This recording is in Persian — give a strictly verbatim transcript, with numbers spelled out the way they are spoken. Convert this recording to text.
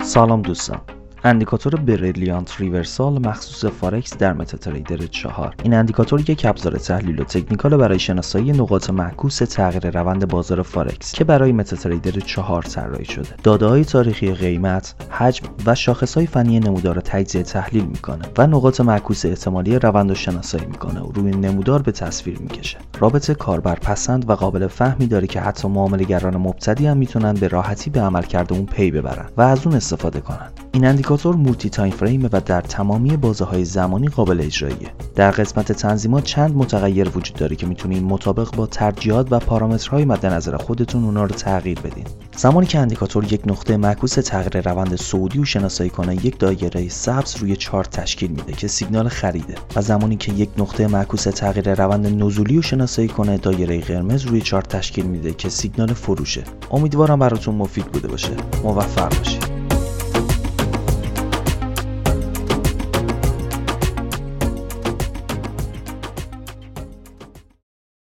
سلام دوستان. اندیکاتور بریلیانت ریورسال مخصوص فارکس در متاتریدر چهار. این اندیکاتور یک ابزار تحلیل و تکنیکال برای شناسایی نقاط معکوس تغییر روند بازار فارکس که برای متاتریدر چهار طراحی شده. داده‌های تاریخی قیمت، حجم و شاخص‌های فنی نمودار را تجزیه تحلیل می‌کنه و نقاط معکوس احتمالی روند رو شناسایی می‌کنه و روی نمودار به تصویر می‌کشه. رابط کاربرپسند و قابل فهمی داره که حتی معامله‌گران مبتدی هم میتونن به راحتی به عملکرد اون پی ببرن و از اون استفاده کنن. این اندیکاتور مولتی تایم فریم و در تمامی بازه‌های زمانی قابل اجراییه. در قسمت تنظیمات چند متغیر وجود داره که میتونین مطابق با ترجیحات و پارامترهای مد نظر خودتون اونا رو تغییر بدین. زمانی که اندیکاتور یک نقطه معکوس تغییر روند صعودی رو شناسایی کنه، یک دایره سبز روی چارت تشکیل میده که سیگنال خریده و زمانی که یک نقطه معکوس تغییر روند نزولی رو شناسایی کنه، دایره قرمز روی چارت تشکیل میده که سیگنال فروشه. امیدوارم براتون مفید بوده باشه. موفق باشید.